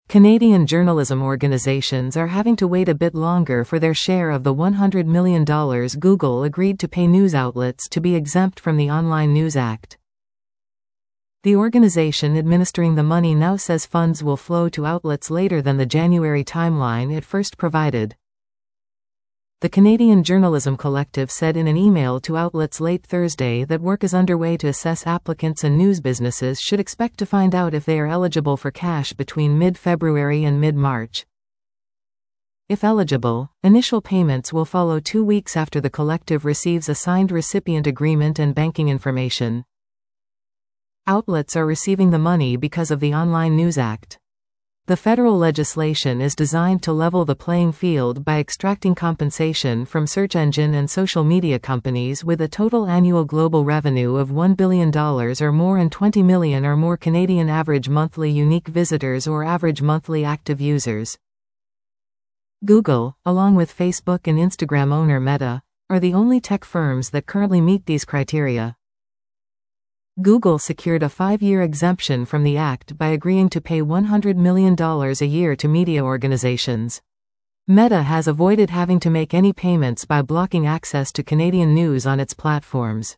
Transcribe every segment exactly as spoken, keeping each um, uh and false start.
Canadian journalism organizations are having to wait a bit longer for their share of the one hundred million dollars Google agreed to pay news outlets to be exempt from the Online News Act. The organization administering the money now says funds will flow to outlets later than the January timeline it first provided. The Canadian Journalism Collective said in an email to outlets late Thursday that work is underway to assess applicants, and news businesses should expect to find out if they are eligible for cash between mid-February and mid-March. If eligible, initial payments will follow two weeks after the collective receives a signed recipient agreement and banking information. Outlets are receiving the money because of the Online News Act. The federal legislation is designed to level the playing field by extracting compensation from search engine and social media companies with a total annual global revenue of one billion dollars or more and twenty million or more Canadian average monthly unique visitors or average monthly active users. Google, along with Facebook and Instagram owner Meta, are the only tech firms that currently meet these criteria. Google secured a five-year exemption from the Act by agreeing to pay one hundred million dollars a year to media organizations. Meta has avoided having to make any payments by blocking access to Canadian news on its platforms.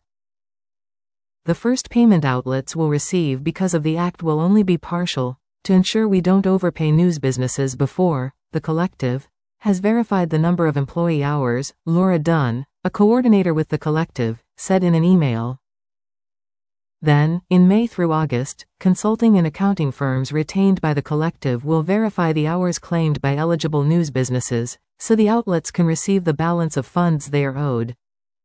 The first payment outlets will receive because of the Act will only be partial, to ensure we don't overpay news businesses before, the collective, has verified the number of employee hours, Laura Dunn, a coordinator with the collective, said in an email. Then, in May through August, consulting and accounting firms retained by the collective will verify the hours claimed by eligible news businesses, so the outlets can receive the balance of funds they are owed.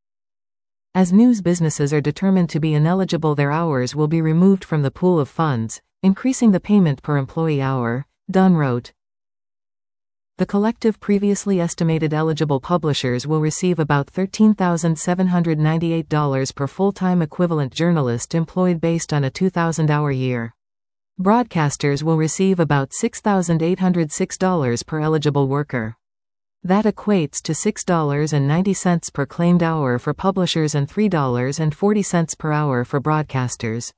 As news businesses are determined to be ineligible, their hours will be removed from the pool of funds, increasing the payment per employee hour, Dunn wrote. The collective previously estimated eligible publishers will receive about thirteen thousand seven hundred ninety-eight dollars per full-time equivalent journalist employed based on a two thousand hour year. Broadcasters will receive about six thousand eight hundred six dollars per eligible worker. That equates to six dollars and ninety cents per claimed hour for publishers and three dollars and forty cents per hour for broadcasters.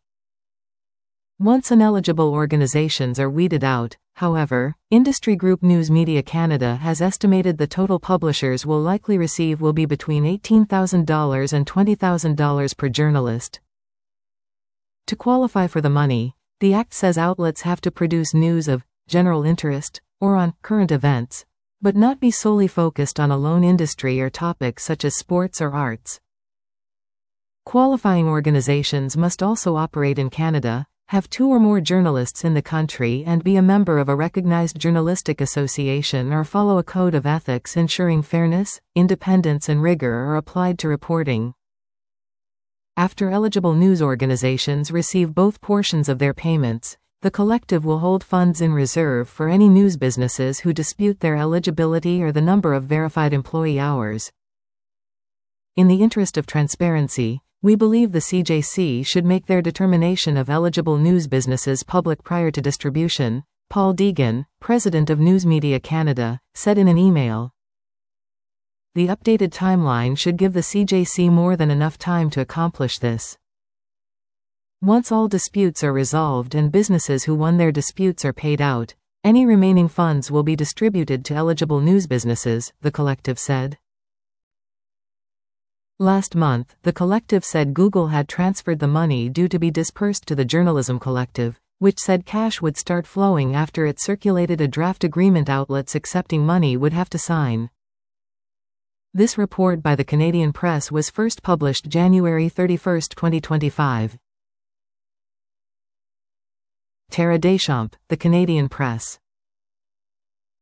Once ineligible organizations are weeded out, however, industry group News Media Canada has estimated the total publishers will likely receive will be between eighteen thousand dollars and twenty thousand dollars per journalist. To qualify for the money, the Act says outlets have to produce news of general interest, or on current events, but not be solely focused on a lone industry or topic such as sports or arts. Qualifying organizations must also operate in Canada, have two or more journalists in the country, and be a member of a recognized journalistic association or follow a code of ethics ensuring fairness, independence and rigor are applied to reporting. After eligible news organizations receive both portions of their payments, the collective will hold funds in reserve for any news businesses who dispute their eligibility or the number of verified employee hours. In the interest of transparency, we believe the C J C should make their determination of eligible news businesses public prior to distribution, Paul Deegan, president of News Media Canada, said in an email. The updated timeline should give the C J C more than enough time to accomplish this. Once all disputes are resolved and businesses who won their disputes are paid out, any remaining funds will be distributed to eligible news businesses, the collective said. Last month, the collective said Google had transferred the money due to be dispersed to the Journalism Collective, which said cash would start flowing after it circulated a draft agreement outlets accepting money would have to sign. This report by the Canadian Press was first published January thirty-first, twenty twenty-five. Tara Deschamps, The Canadian Press.